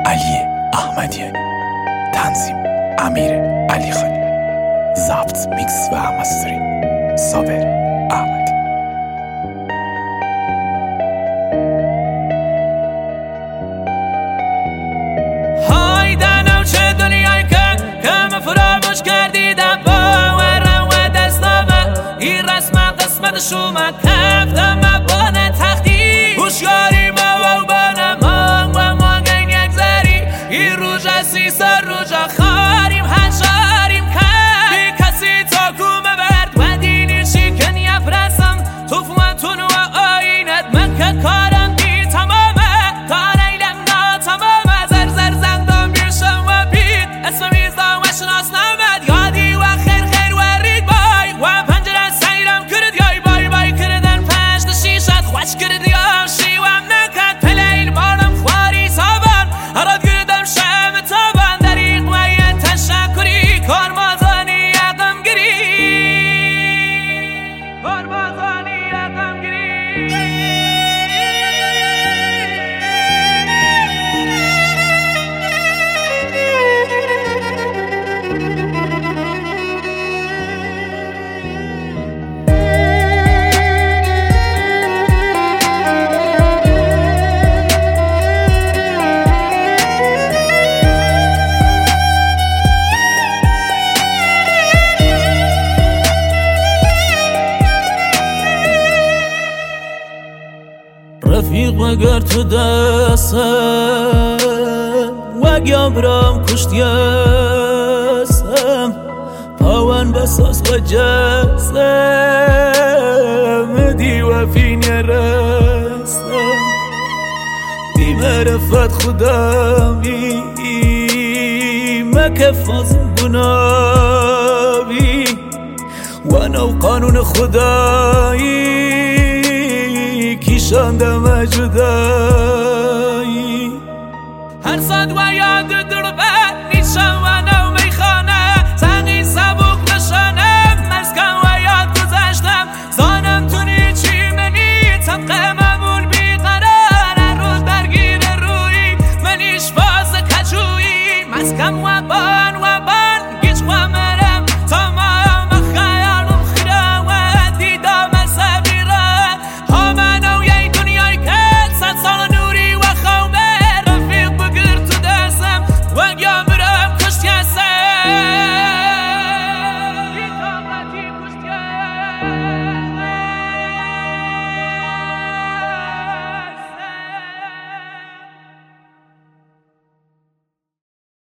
علی احمدیانی، تنظیم امیر علی خانی، ضبط میکس و مستری صابر احمدی. های دنم چه دنیایی که فراموش کردیدم باورم و دستامه این رسم قسمت شما کفتم بانه تختی هوشیاری ما و بانه ما گین یک زری این روژه سی سر روژه خاریم هنشاریم کن بی کسی تا کومه برد و دینی شکن یفرسم توفوانتون و آینت من که کارم بی تمامه کار ایلم ناتمامه زر زندان بیرشم و بید اسم میزدان و شناس نمد یادی و خیر و رید بای و پنجره سیرم کرد یای بای کردن پشت شیشت خوش کرد یا شیوم نکد پلیل بارم خواری سابان هراد گردم شم تابان دریق و یه تشکری کارمازانی یقم گری کارمازانی یقم گری. رفیق مگر تو دستم و گمرم کشتیستم پاون بساس و جسم دی و فین رستم دی مرفت خدامی مکفازم گناهی و نو قانون خدایی کیشاندم جدا